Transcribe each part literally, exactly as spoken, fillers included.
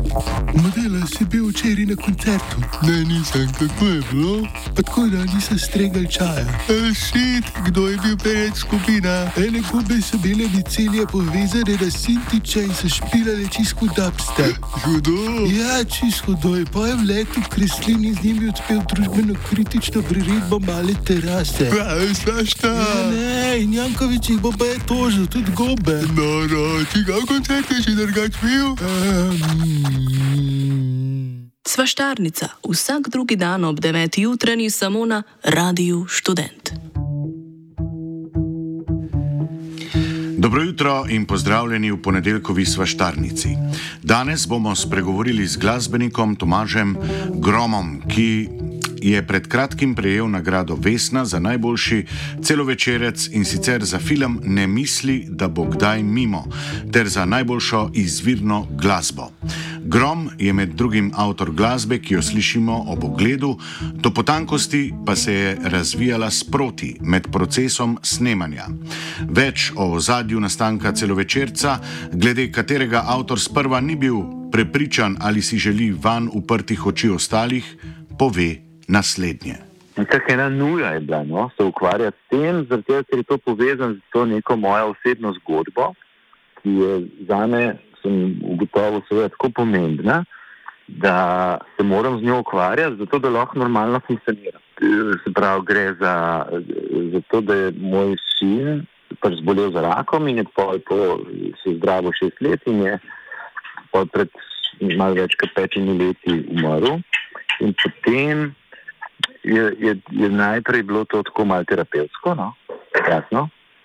Modela, si bil včeraj na koncertu? Ne, nisem, kako je bilo? Pa tako, da nisem stregal čaja. E, šit, kdo je bil pred skupina? Ene gube so bile micelije povezane na Sintiča in so špilale čisto dubstep. Hudo? Ja, čisto hudo. Pa je v letu Kreslin in z njimi odpel družbeno kritično priredbo Male terase. Pravi, svašta. Ja, ne, in Jankovič jih bo pa je tožil, tudi gobe. No, no, čigav koncert je še drugač bil? Um, Svaštarnica, vsak drugi dan ob deveti jutranji samo na Radiu Študent. Dobro jutro in pozdravljeni v ponedeljkovi Svaštarnici. Danes bomo spregovorili z glasbenikom Tomažem Gromom, ki je pred kratkim prejel nagrado Vesna za najboljši celovečerec in sicer za film Ne misli, da bo kdaj mimo, ter za najboljšo izvirno glasbo. Grom je med drugim avtor glasbe, ki jo slišimo ob ogledu, do potankosti pa se je razvijala sproti med procesom snemanja. Več o ozadju nastanka celovečerca, glede katerega avtor sprva ni bil prepričan ali si želi vanj uprtih oči ostalih, pove naslednje. Nekako ena nuja je bila, no, se ukvarjati s tem, zato ker je to povezano z to neko mojo osebno zgodbo, ki je zame, sem ugotovil, seveda tako pomembna, da se moram z njo ukvarjati, zato da lahko normalno funkcioniram. Se pravi, gre za, za to, da je moj sin pač zbolel za rakom in je pol po se zdravil šest let in je pol pred malo več kot petimi leti umrl. In potem je, je, je najprej bilo to tako malo terapevtsko, no, jasno,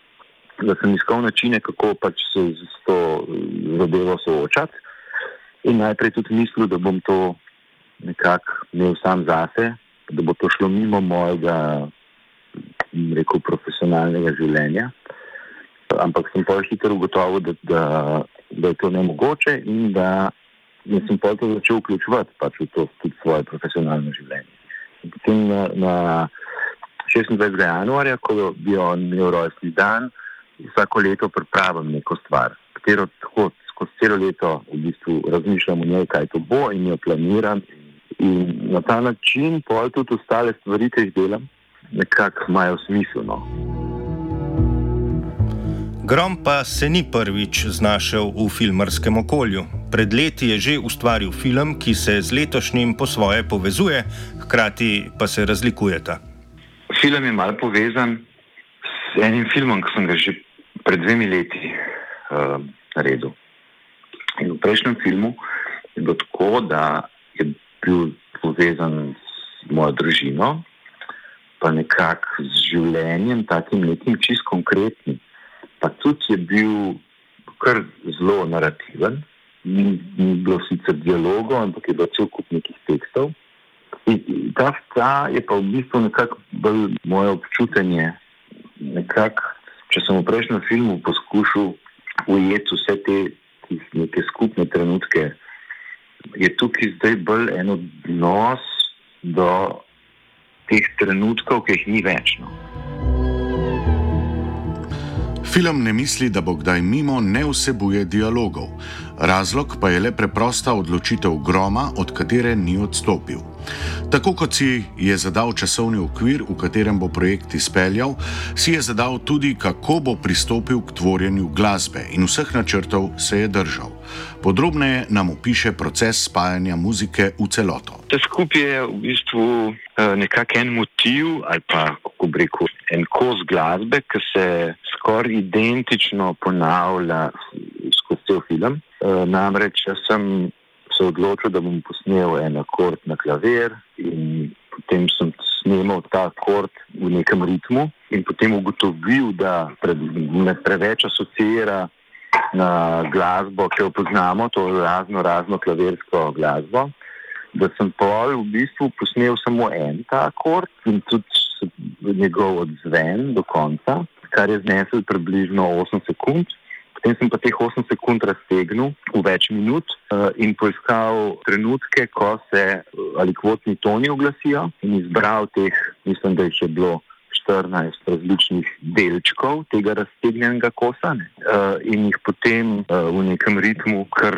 da sem iskal načine, kako pač se z to zadevo soočati. In najprej tudi mislil, da bom to nekako imel sam zase, da bo to šlo mimo mojega, rekel, profesionalnega življenja. Ampak sem pol hitro ugotovil, da, da, da je to nemogoče in da in sem pol to začel vključevati pač v to tudi svoje profesionalno življenje. In potem na, na šestindvajsetega januarja, ko bi on imel rojstni dan, vsako leto pripravim neko stvar, katero tako skozi celo leto v bistvu razmišljam o njej, kaj to bo in jo planiram. In na ta način pol tudi ostale stvari, ki jih delam, nekako imajo smisel, no. Grom pa se ni prvič znašel v filmarskem okolju. Pred leti je že ustvaril film, ki se z letošnjim po svoje povezuje, hkrati pa se razlikujeta. Film je malo povezan s enim filmom, ki sem ga že pred dvemi leti uh, naredil. In v prejšnjem filmu je bilo tako, da je bil povezan s mojo družino, pa nekako z življenjem, takim nekim čist konkretnim. Pa tudi je bil kar zelo narativen, ni, ni bilo sicer dialogov, ampak je bilo cel kup nekih tekstov. In ta, ta je pa v bistvu nekako bolj moje občutenje, nekako, če sem v prejšnjem filmu poskušal ujeti vse te neke skupne trenutke, je tukaj zdaj bolj en odnos do teh trenutkov, ki jih ni več, no. Film Ne misli, da bo kdaj mimo, ne vsebuje dialogov. Razlog pa je le preprosta odločitev Groma, od katere ni odstopil. Tako kot si je zadal časovni okvir, v katerem bo projekt izpeljal, si je zadal tudi, kako bo pristopil k tvorjenju glasbe in vseh načrtov se je držal. Podrobneje nam opiše proces spajanja muzike v celoto. To skupaj je v bistvu nekak en motiv ali pa, kako bi rekel, en kos glasbe, ki se skoraj identično ponavlja skozi cel film. Namreč jaz sem se odločil, da bom posnel en akord na klavir in potem sem snemal ta akord v nekem ritmu in potem ugotovil, da me preveč asociira na glasbo, ki jo poznamo, to razno, razno klavirsko glasbo, da sem pol v bistvu posnel samo en ta akord in tudi njegov odzven do konca, kar je znesel približno osem sekund. Potem sem pa teh osem sekund raztegnil v več minut uh, in poiskal trenutke, ko se uh, ali kvotni toni oglasijo in izbral teh, mislim, da jih je bilo štirinajst različnih delčkov tega raztegnjenega kosa, ne? Uh, in jih potem uh, v nekem ritmu kar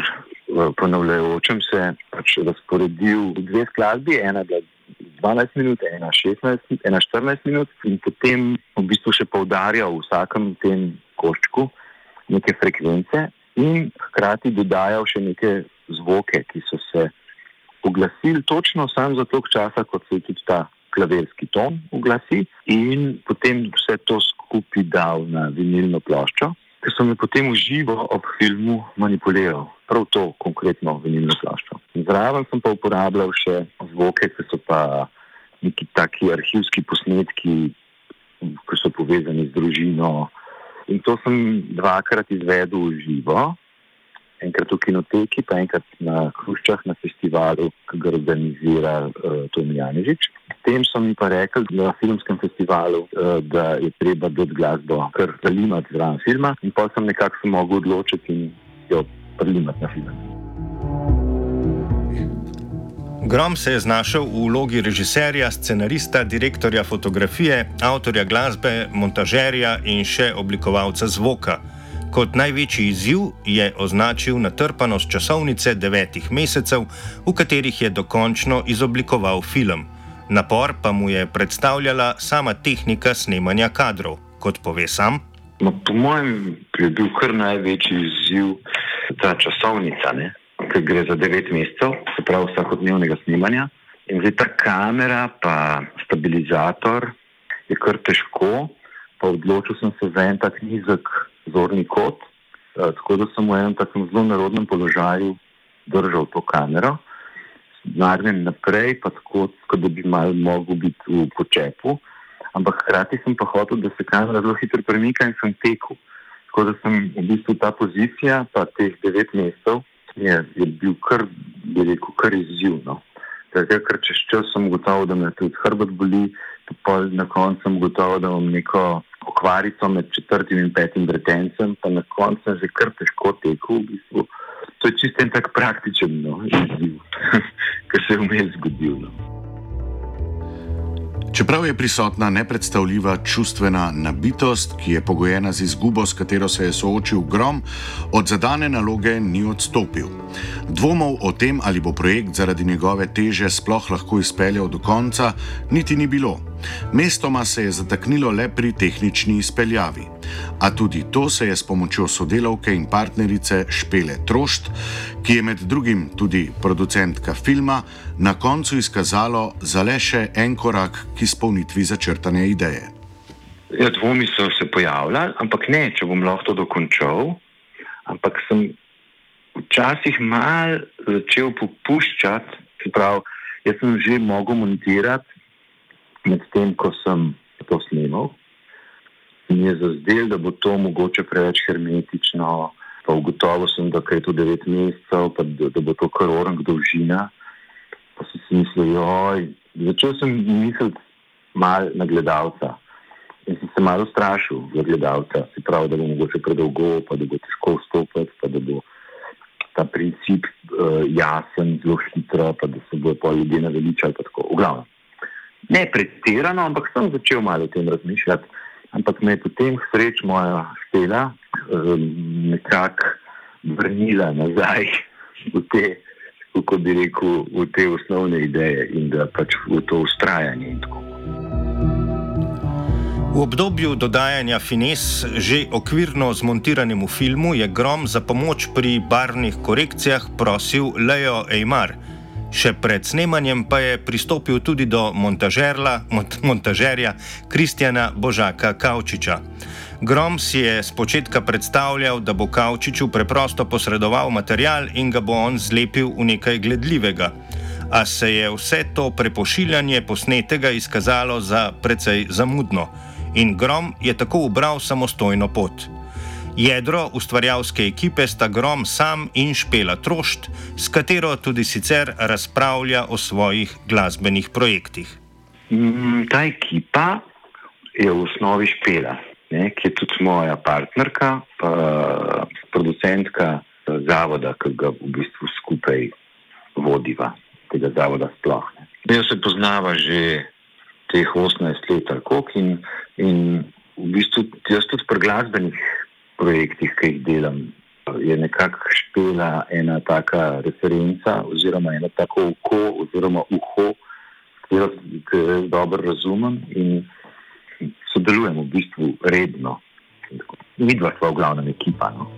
ponavljajočem se pač razporedil dve skladbi, ena bila dvanajst minut, ena šestnajst, ena štirinajst minut in potem v bistvu še poudarjal v vsakem tem koščku neke frekvence in hkrati dodajal še neke zvoke, ki so se oglasili točno samo za toliko časa, kot se je tudi ta klavirski ton oglasi in potem vse to skupaj dal na vinilno ploščo, ker so me potem v živo ob filmu manipuliral. Prav to konkretno vinilno ploščo. Zraven sem pa uporabljal še zvoke, ki so pa neki taki arhivski posnetki, ki so povezani z družino. In to sem dvakrat izvedel v živo, enkrat v kinoteki, pa enkrat na Hruščah na festivalu, ki ga organizira uh, Tom Janežič. S tem so mi pa rekli na filmskem festivalu, uh, da je treba dati glasbo kar prelimati zraven filma in pa sem nekako se mogel odločiti in jo prelimati na film. Grom se je znašel v vlogi režiserja, scenarista, direktorja fotografije, avtorja glasbe, montažerja in še oblikovalca zvoka. Kot največji izziv je označil natrpanost časovnice devetih mesecev, v katerih je dokončno izoblikoval film. Napor pa mu je predstavljala sama tehnika snemanja kadrov, kot pove sam. No, po mojem je bil kar največji izziv ta časovnica, ne? Ker gre za devet mesecev, se pravi vsakodnevnega snemanja. In zdaj ta kamera pa stabilizator je kar težko, pa odločil sem se za en tak nizek zorni kot, eh, tako da sem v enem takem zelo nerodnem položaju držal to kamero, nagnjen naprej, pa tako, da bi malo mogel biti v počepu, ampak hkrati sem pa hotel, da se kamera zelo hitro premika in sem tekel. Tako da sem v bistvu ta pozicija, pa teh devet mesecev, je, je bil kar, bi rekel, kar izzivno. Tako, ker čez čas sem gotovo, da me tudi hrbet boli, pa na koncu sem gotovo, da imam neko okvarico med četrtim in petim vretencem, pa na koncu sem že kar težko tekel, v bistvu. To je čisto en tak praktičen, no, izziv, ki se je vmes zgodil, no. Čeprav je prisotna nepredstavljiva čustvena nabitost, ki je pogojena z izgubo, s katero se je soočil Grom, od zadane naloge ni odstopil. Dvomov o tem, ali bo projekt zaradi njegove teže sploh lahko izpeljal do konca, niti ni bilo. Mestoma se je zataknilo le pri tehnični izpeljavi. A tudi to se je s pomočjo sodelavke in partnerice Špele Trošt, ki je med drugim tudi producentka filma, na koncu izkazalo za le še en korak k izpolnitvi začrtane ideje. Ja, dvomi so se pojavljali, ampak ne, če bom lahko to dokončal, ampak sem včasih mal začel popuščati, se pravi, jaz sem že mogel montirati med tem, ko sem to snimal. Mi je zazdel, da bo to mogoče preveč hermetično, pa ugotovil sem, da je to devet mesecev, pa da, da bo to kar orang dolžina. Pa sem si mislil, joj, začel sem misliti mal na gledalca in sem se malo strašil za gledalca, se pravi, da bo mogoče predolgo, pa da bo težko vstopiti, pa da bo ta princip uh, jasen, zelo hitro, pa da se bo pa ljudje naveličali, pa tako, v glavnem. Ne pretirano, ampak sem začel malo o tem razmišljati, ampak me je potem sreč moja Špela um, nekako vrnila nazaj v te, kako bi rekel, v te osnovne ideje in da pač v to ustrajanje in tako. V obdobju dodajanja finez že okvirno zmontiranemu filmu je Grom za pomoč pri barvnih korekcijah prosil Lejo Ejmar. Še pred snemanjem pa je pristopil tudi do mont- montažerja Kristjana Božaka Kavčiča. Grom si je spočetka predstavljal, da bo Kavčiču preprosto posredoval material in ga bo on zlepil v nekaj gledljivega. A se je vse to prepošiljanje posnetega izkazalo za precej zamudno in Grom je tako ubral samostojno pot. Jedro ustvarjalske ekipe sta Grom sam in Špela Trošt, s katero tudi sicer razpravlja o svojih glasbenih projektih. Mm, ta ekipa je v osnovi Špela, ne, ki je tudi moja partnerka, pa producentka zavoda, ki ga v bistvu skupaj vodiva, tega zavoda sploh. Ne. Jaz se poznava že teh osemnajst let ali koliko in, in v bistvu jaz tudi pri glasbenih projektih, ki jih delam, je nekako špela ena taka referenca oziroma eno tako oko oziroma uho, katero jaz dobro razumem in sodelujemo v bistvu redno. Midva sva v glavnem ekipa. No.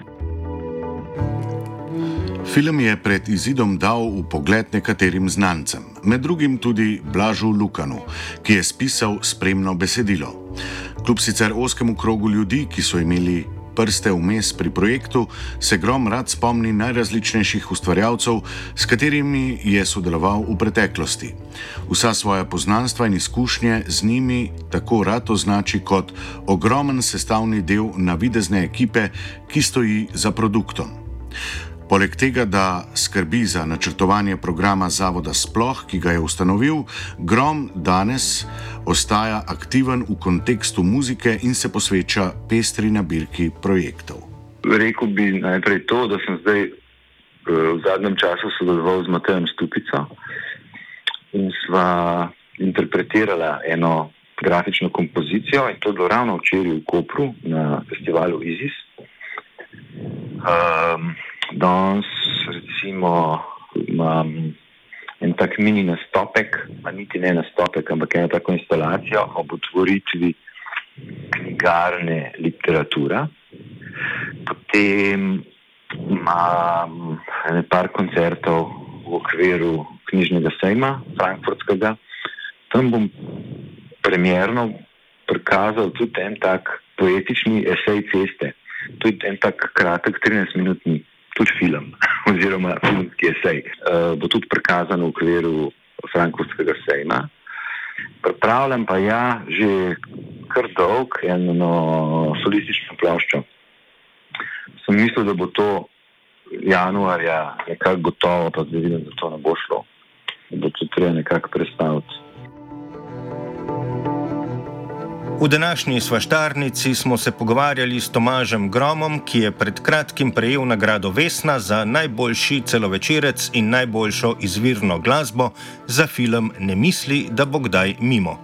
Film je pred izidom dal vpogled nekaterim znancem, med drugim tudi Blažu Lukanu, ki je spisal spremno besedilo. Kljub sicer ozkemu krogu ljudi, ki so imeli prste vmes pri projektu, se Grom rad spomni najrazličnejših ustvarjalcev, s katerimi je sodeloval v preteklosti. Vsa svoja poznanstva in izkušnje z njimi tako rad označi kot ogromen sestavni del navidezne ekipe, ki stoji za produktom. Poleg tega, da skrbi za načrtovanje programa zavoda sploh, ki ga je ustanovil, Grom danes ostaja aktiven v kontekstu muzike in se posveča pestri nabirki projektov. Rekel bi najprej to, da sem zdaj v zadnjem času sodeloval z Matejem Stupico in sva interpretirala eno grafično kompozicijo in to je bilo ravno včeraj v Kopru na festivalu Izis. Um, Danes recimo imam en tak mini nastopek, pa niti ne nastopek, ampak eno tako instalacijo ob otvoritvi knjigarne Literatura. Potem imam ene par koncertov v okviru knjižnega sejma frankfurtskega. Tam bom premierno prikazal tudi en tak poetični esej ceste. Tudi en tak kratek trinajst minutni tudi film, oziroma filmski esej, uh, bo tudi prikazan v okviru frankfurtskega sejma. Pripravljam pa ja že kar dolg eno solistično ploščo. Sem mislil, da bo to januarja nekako gotovo, pa zdaj vidim, da to ne bo šlo. Da bo to treba nekako predstaviti. V današnji svaštarnici smo se pogovarjali s Tomažem Gromom, ki je pred kratkim prejel nagrado Vesna za najboljši celovečerec in najboljšo izvirno glasbo za film Ne misli, da bo kdaj mimo.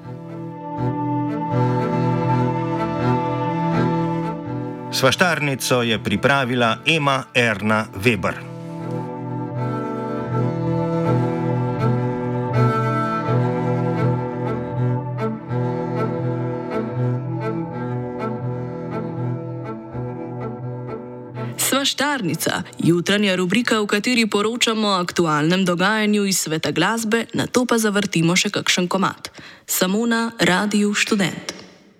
Svaštarnico je pripravila Ema Erna Weber. Svaštarnica, jutranja rubrika, v kateri poročamo o aktualnem dogajanju iz sveta glasbe, nato pa zavrtimo še kakšen komad. Samo na Radiu Študent.